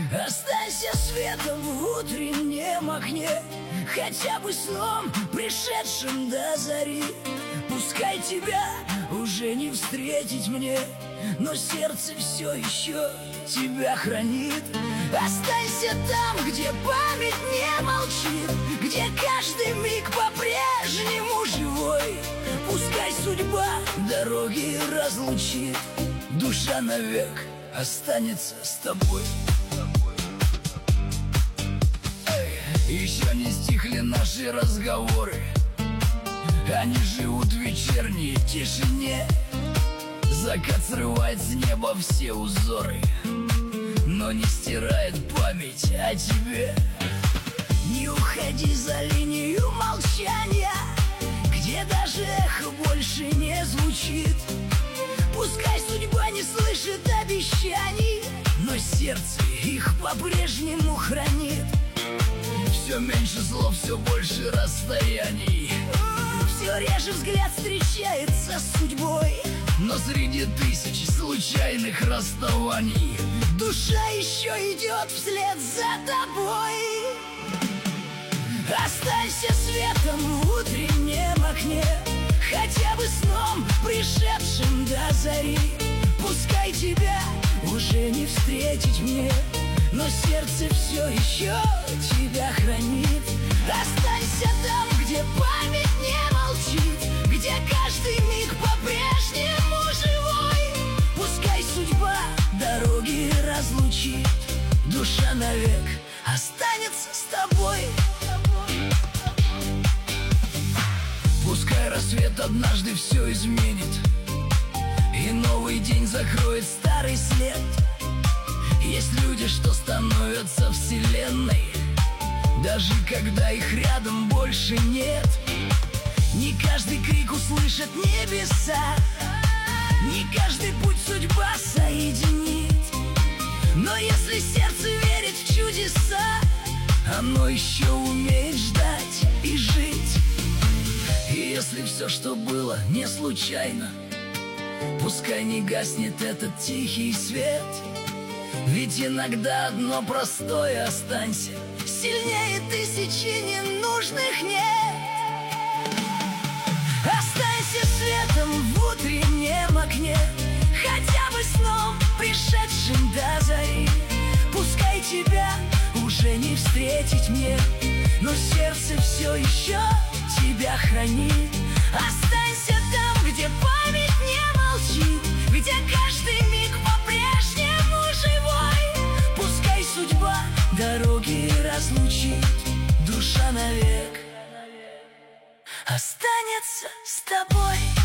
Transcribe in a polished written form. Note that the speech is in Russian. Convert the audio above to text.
Останься светом в утреннем окне, хотя бы сном, пришедшим до зари. Пускай тебя уже не встретить мне, но сердце все еще тебя хранит. Останься там, где память не молчит, где каждый миг по-прежнему живой. Пускай судьба дороги разлучит, душа навек останется с тобой. Еще не стихли наши разговоры, они живут в вечерней тишине. Закат срывает с неба все узоры, но не стирает память о тебе. Не уходи за линию молчания, где даже эхо больше не звучит. Пускай судьба не слышит обещаний, но сердце их по-прежнему хранит. Все меньше слов, все больше расстояний, все реже взгляд встречается с судьбой. Но среди тысяч случайных расставаний душа еще идет вслед за тобой. Останься светом в утреннем окне, хотя бы сном, пришедшим до зари. Пускай тебя уже не встретить мне, но сердце все еще тебя хранит. Останься там, где память не молчит, где каждый миг по-прежнему живой. Пускай судьба дороги разлучит, душа навек останется с тобой. Пускай рассвет однажды все изменит, и новый день закроет старый след. Есть люди, что становятся вселенной, даже когда их рядом больше нет. Не каждый крик услышат небеса, не каждый путь судьба соединит. Но если сердце верит в чудеса, оно еще умеет ждать и жить. И если все, что было, не случайно, пускай не гаснет этот тихий свет. Ведь иногда одно простое останься сильнее тысячи ненужных «нет». Останься светом в утреннем окне, хотя бы сном, пришедшим до зари. Пускай тебя уже не встретить мне, но сердце все еще тебя хранит. Останься там, где память не молчит, где каждый миг по-прежнему живой. Пускай судьба дороги разлучит, душа навек останется с тобой.